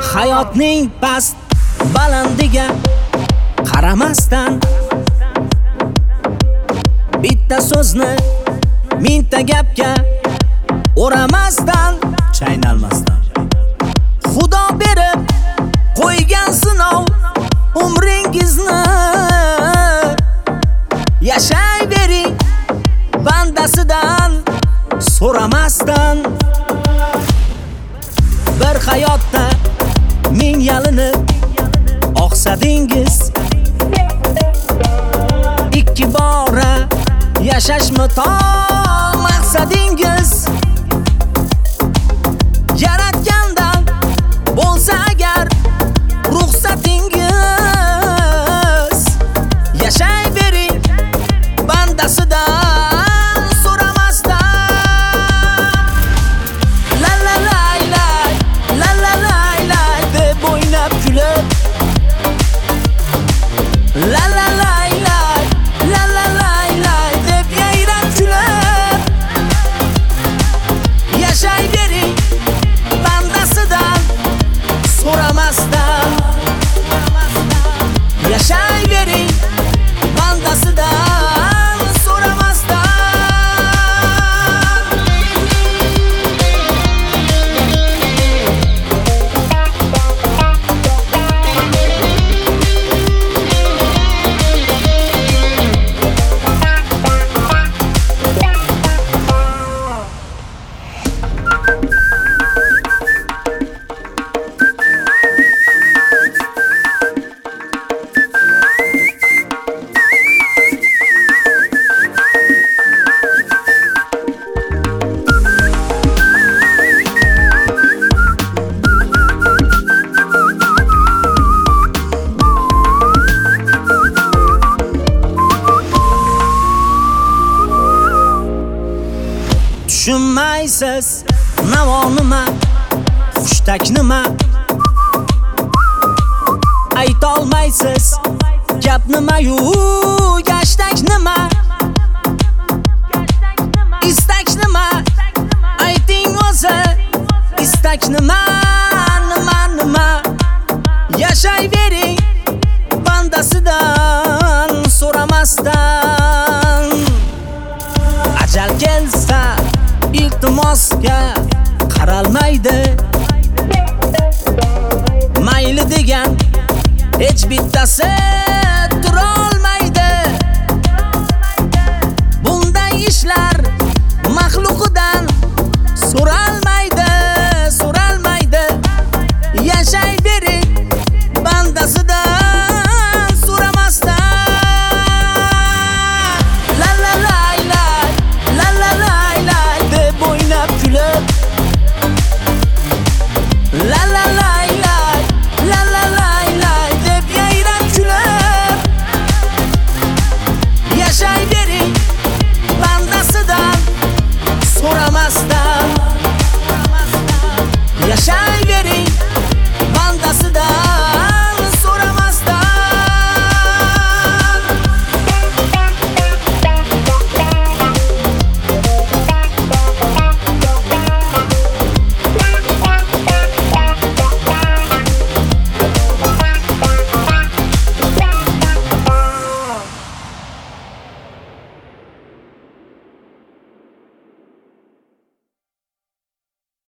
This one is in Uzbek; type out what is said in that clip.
hayotning past balandiga qaramasdan, bitta so'zni mingta gapga o'ramasdan, chaynalmasdan, Xudo berib qo'ygan sinov umringizni yashayvering bandasidan so'ramasdan. Bir hayotda ming yalinib oqsadingiz, ikki bora yashashmi to maqsadingiz? Yaratgandan bo'lsa agar ruxsatingiz, yashayvering bandasidan so'ramasdan. La la lay lay, la la lay lay deb o'ynab kulib, la la lay lay, la la lay lay deb yayrab kulib, yashayvering bandasidan so'ramasdan, yashayvering bandasidan so'ramasdan. Tushunmaysiz navo nima, hushtak nima, aytolmaysiz gap nima-yu, gashtak nima, istak nima, ayting o'zi, istak nima, nima nima, yashayvering bandasidan so'ramasdan. Ajal kelsa iltimosga qaralmaydi, mayli degan hech bittasi